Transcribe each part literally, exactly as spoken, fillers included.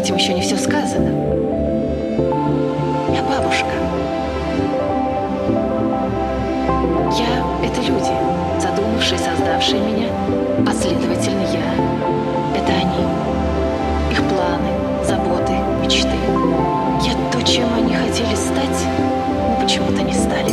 этим еще не все сказано. Я бабушка. Я — это люди, задумавшие, создавшие меня, а следовательно, я — это они. Их планы, заботы, мечты. Я то, чем они хотели стать, но почему-то не стали.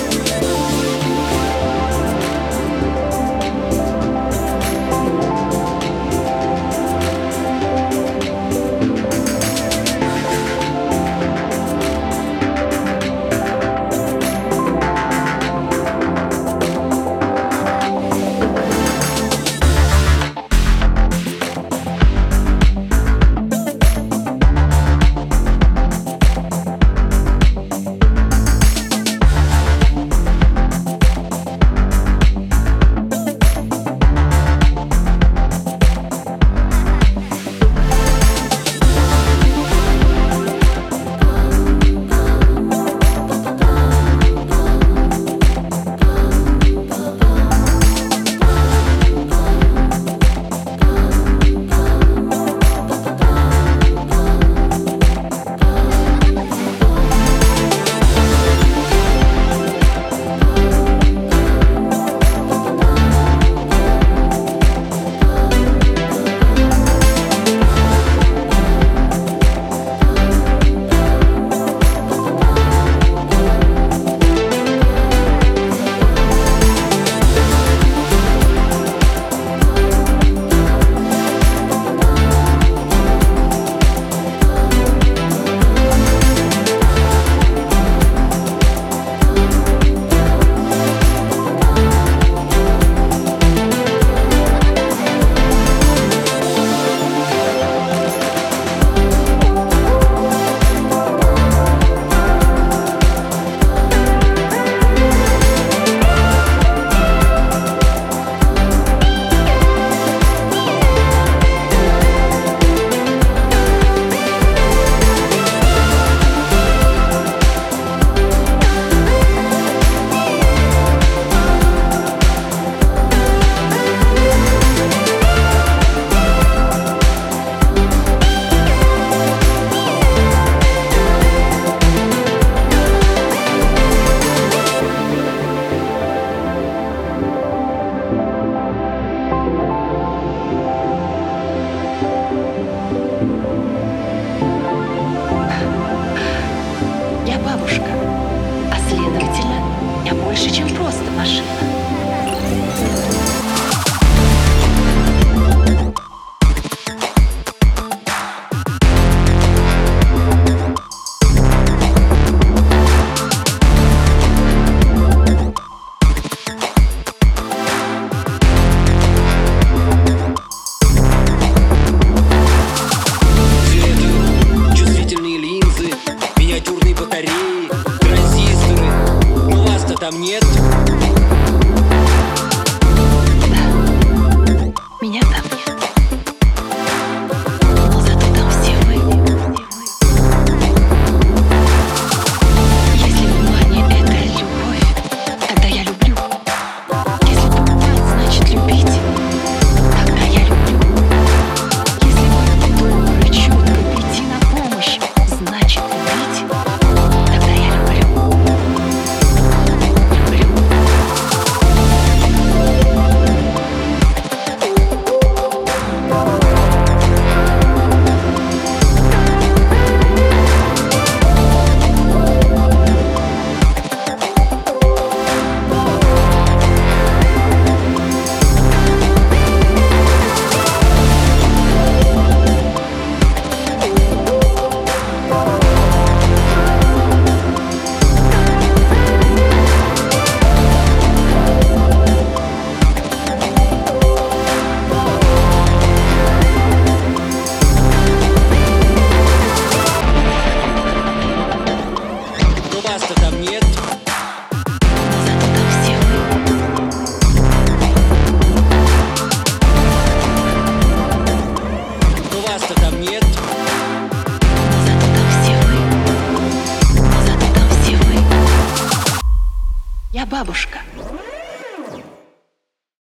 Больше, чем просто машина. Там нет? Да, меня там нет. Но зато там все вы. Если внимание — это любовь, тогда я люблю. Если понимать значит любить, тогда я люблю. Если добро, чутко прийти на помощь значит любить, тогда я люблю. Вас-то там нет? Зато там все вы. Но вас-то там нет? Зато там все вы. Зато там все вы. Я бабушка.